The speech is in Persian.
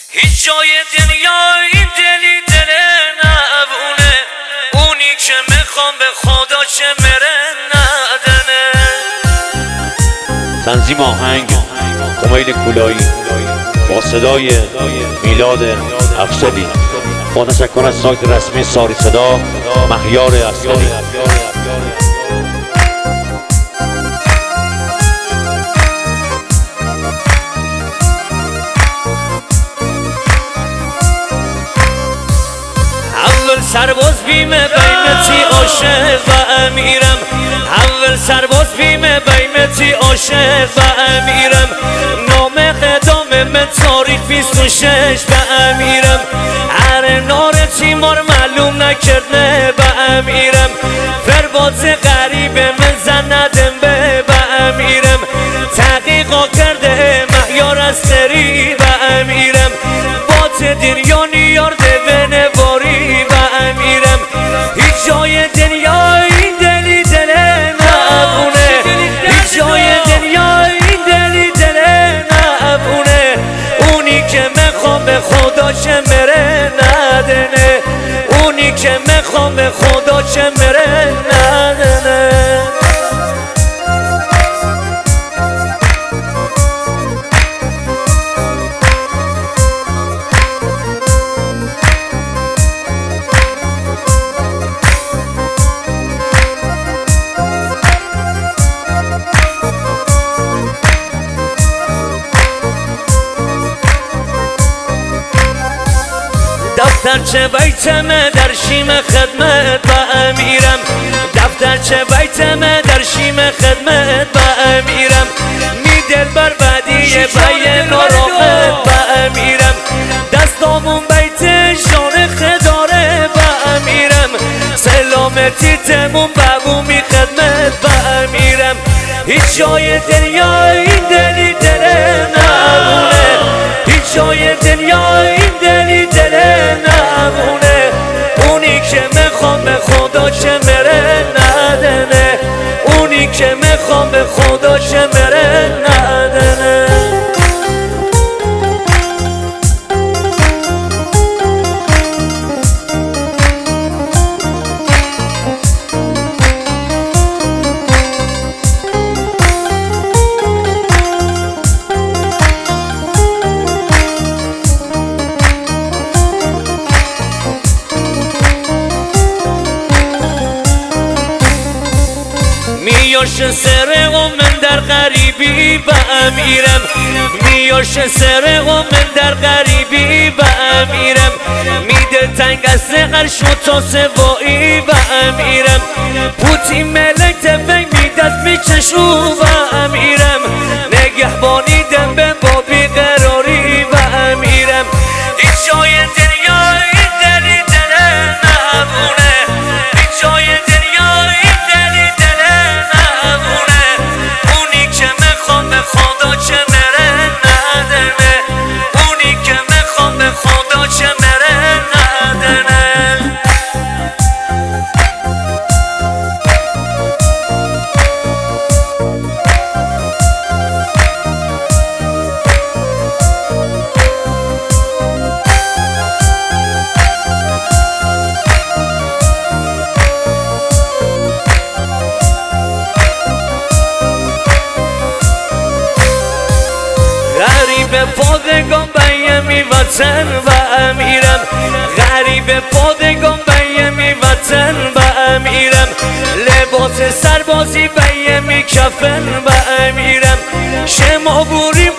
هیچ جای دنیا این دلی دل نبونه، اونی که میخوام به خدا چه مره ندنه. تنظیم آهنگ امید کولایی با صدای میلاد افضلی، با تشکر از سایت رسمی ساری صدا مهیار اصلی. اول سرباز بیمه بیمتی عاشق و امیرم، اول سرباز بیمه بیمتی عاشق و امیرم. نام قدام من تاریخ 26 و امیرم. هر نار تیمار معلوم نکرده و امیرم. فربات غریب من زندم به و امیرم. تحقیقا کرده مهیار استری و امیرم. بات دنیا نیارده به نواری و امیرم. هیچ جای دنیا این دلی دل نبونه، هیچ جای دنیا این دلی دل نبونه، اونی که میخوام به خدا چه مره ندنه، اونی که میخوام به خدا چه مره ندنه. دفترچه بیتمه در شیم خدمت با امیرم. دفترچه بیتمه در شیم خدمت با امیرم. می دل بر بدیه بای ناراحت با امیرم. دستامون بیت شان خداره با امیرم. سلامتی تمون ببومی خدمت با امیرم. هیچ جای دنیا این دلی دل نبونه، هیچ جای دنیا این دلی دل نبونه، اونی که میخوام به خدا چه مره ندنه، اونی که میخوام به خدا چه مره ندنه. میاش سر و من در غریبی با امیرم. میاش سر و من در غریبی با امیرم. میده تنگ از قرش و تا سوایی با امیرم. پوتی ملک تفنگ میدست میچشو با امیرم. نگهبانی دم به بابی قراری با امیرم. هیچ جای دنیا این دلی دل نبونه، هیچ جای دنیا این دلی دل نبونه، اونی که میخوام به خدا چه مره ندنه، اونی که میخوام به خدا چه مره ندنه. غریب پادگان بیمی وطن و امیرم. غریب پادگان بیمی وطن و امیرم. لباس سربازی بیمی کفن و امیرم. شما بوریم